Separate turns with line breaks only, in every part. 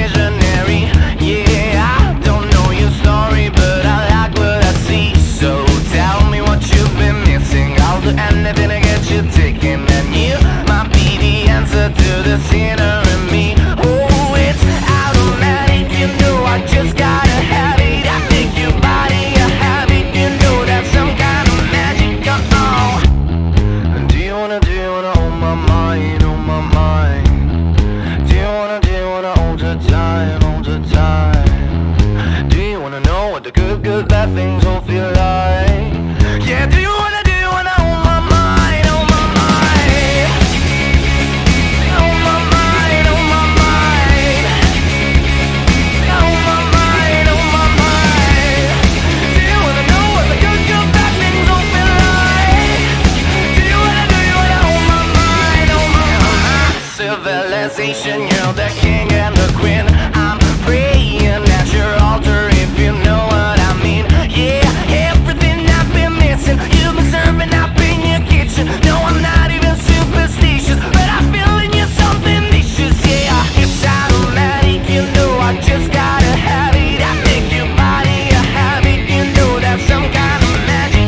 visionary. Yeah, I don't know your story, but I like what I see. So tell me what you've been missing. I'll do anything to get you ticking, and you might be the answer to the sinner in me. Oh, it's automatic, you know I just gotta have it. I think your body a habit, you know that's some kind of magic. Do you wanna hold my mind, hold my mind? Do you wanna hold the time, hold the time? Do you wanna know what the good, bad things all feel like? Yeah, do you wanna hold my mind, hold my mind? Hold my mind, hold my mind. Hold my mind, hold my mind. Do you wanna know what the good, bad things all feel like? Do you wanna hold my mind, hold my mind? Civilization, you're the king and the queen. I'm praying at your altar, if you know what I mean. Yeah, everything I've been missing, you've been serving up in your kitchen. No, I'm not even superstitious, but I feel in you something vicious. Yeah, it's automatic, you know I just gotta have it. I think your body a habit, you know that's some kind of magic.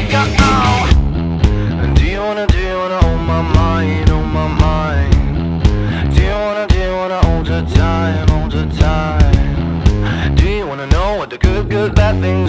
Do you wanna hold my mind, hold my mind? Do you wanna hold the time, hold the time? Do you wanna know what the good, bad things